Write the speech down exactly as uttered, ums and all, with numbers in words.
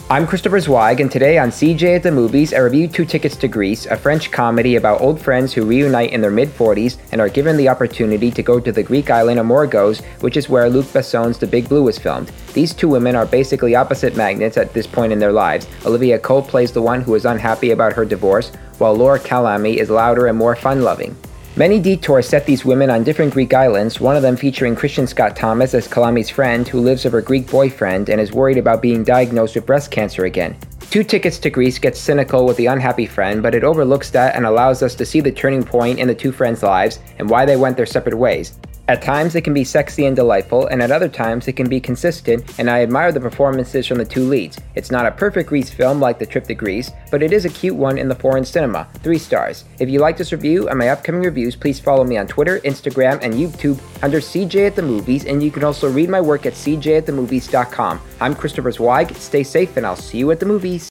I'm Christopher Zweig, and today on C J at the Movies, I review Two Tickets to Greece, a French comedy about old friends who reunite in their mid-forties and are given the opportunity to go to the Greek island of Morgos, which is where Luc Besson's The Big Blue was filmed. These two women are basically opposite magnets at this point in their lives. Olivia Cope plays the one who is unhappy about her divorce, while Laura Calamy is louder and more fun-loving. Many detours set these women on different Greek islands, one of them featuring Christian Scott Thomas as Calamy's friend who lives with her Greek boyfriend and is worried about being diagnosed with breast cancer again. Two Tickets to Greece gets cynical with the unhappy friend, but it overlooks that and allows us to see the turning point in the two friends' lives and why they went their separate ways. At times it can be sexy and delightful, and at other times it can be consistent, and I admire the performances from the two leads. It's not a perfect Greece film like The Trip to Greece, but it is a cute one in the foreign cinema. Three stars. If you like this review and my upcoming reviews, please follow me on Twitter, Instagram, and YouTube under C J at the Movies, and you can also read my work at c j at the movies dot com. I'm Christopher Zweig. Stay safe, and I'll see you at the movies.